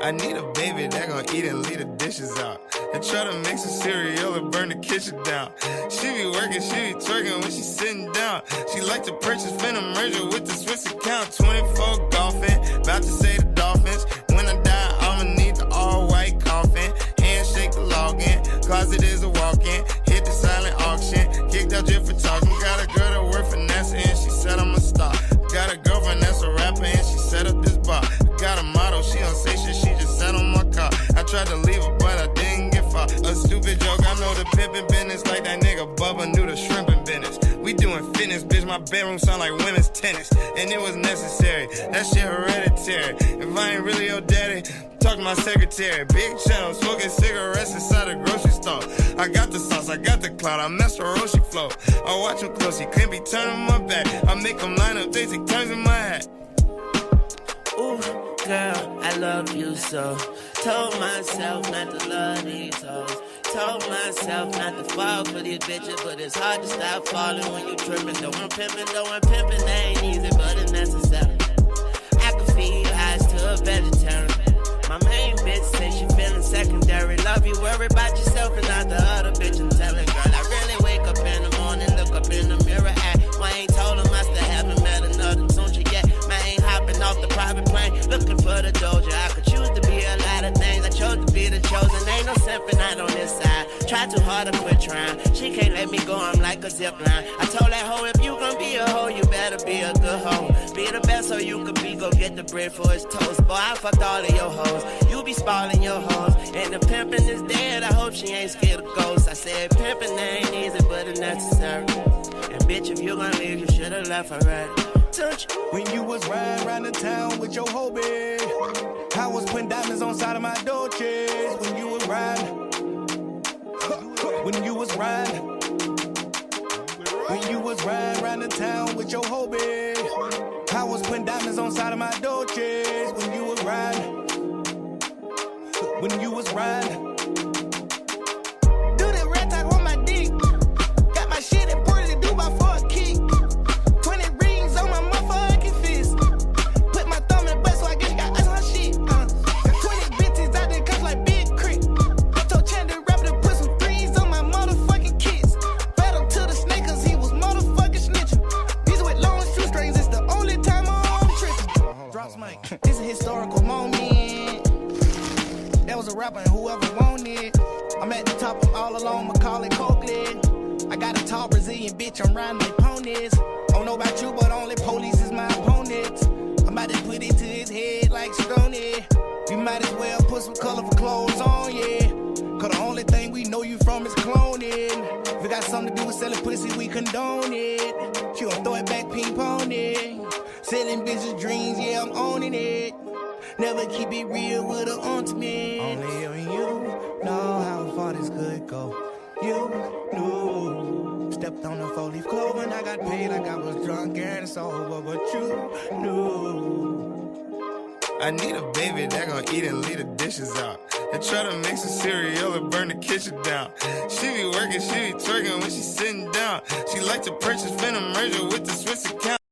I need a baby that gon' eat and leave the dishes out. And try to mix a cereal and burn the kitchen down. She be working, she be twerking when she sitting down. She like to purchase Phantom merger with the Swiss account. 24 golfing, about to say the Dolphins. When I die, I'ma need the all-white coffin. Handshake the login, closet is a walk-in. Hit the silent auction, kicked out Jeff for talking. Got a girl that work for NASA and she said I'm a star. Got a girlfriend that's a rapper and she set up this bar. Got a model, she don't say shit, she just sat on my car. I tried to leave her, but I didn't get far. A stupid joke, I know the pimpin' business like that nigga Bubba knew the shrimpin' business. We doing fitness, bitch, my bedroom sound like women's tennis. And it was necessary, that shit hereditary. If I ain't really your daddy, talk to my secretary. Big channel, smoking cigarettes inside a grocery store. I got the sauce, I got the clout, I messed with Roshi flow. I watch him close, he can't be turning my back. I make him line up, they take turns in my hat. Ooh, girl, I love you so. Told myself not to love these hoes. Told myself not to fall for these bitches, but it's hard to stop falling when you tripping. Though I'm pimping, they ain't easy, but it's necessary. I can feed eyes to a vegetarian. My main bitch say she feeling secondary. Love you, worry about yourself and not the other bitch. I'm telling girl, I really wake up in the morning, look up in the mirror, act. Why ain't told him I still haven't met another Tunchi yet. Man ain't hopping off the private plane, looking for the doja. I could choose to be a lot of things, I chose to be the chosen. Ain't no simping out on this side. Try too hard to quit trying. She can't let me go, I'm like a zip line. I told that hoe, if you gon' be a hoe, you better be a good hoe. Be the best so you could be, go get the bread for his toast. Boy, I fucked all of your hoes. You be spoiling your hoes. And the pimpin' is dead, I hope she ain't scared of ghosts. I said pimpin' ain't easy, but it's necessary. And bitch, if you gon' leave, you should've left already. Touch. When you was riding around the town with your hoe, babe, I was putting diamonds on side of my Dolces. When you was riding. When you was riding. When you was riding around the town with your hoe, babe, I was putting diamonds on side of my Dolces. When you was riding. When you was riding. Do the red talk on my dick. Got my shit important to do by for a kick. 20 rings on my motherfucking fist. Put my thumb in the butt so I guess you got ice on her shit. Got 20 bitches out there cuffed like Big Crit. I told Chan the rapper to put some threes on my motherfucking kids. Battle to the snake cause he was motherfucking snitching. These with long shoestrings, it's the only time I'm tripping. Drops mic. It's a historical moment. That was a rapper and whoever wanted. I'm at the top, I'm all alone, Macaulay Culkin. I got a tall Brazilian bitch, I'm riding like ponies. Don't know about you, but only police is my opponent. I'm about to put it to his head like Stoney. You might as well put some colorful clothes on, yeah. Cause the only thing we know you from is cloning. If it got something to do with selling pussy, we condone it. She gon' throw it back, ping pong it. Selling bitches dreams, yeah, I'm owning it. Never keep it real with an ultimate. Only you know how far this could go. You knew. Stepped on the 4-leaf clover and I got paid like I was drunk and sober. But you knew. I need a baby that gon' eat and leave the dishes out. And try to mix a cereal and burn the kitchen down. She be working, she be twerking when she sitting down. She like to purchase Phantom merger with the Swiss account.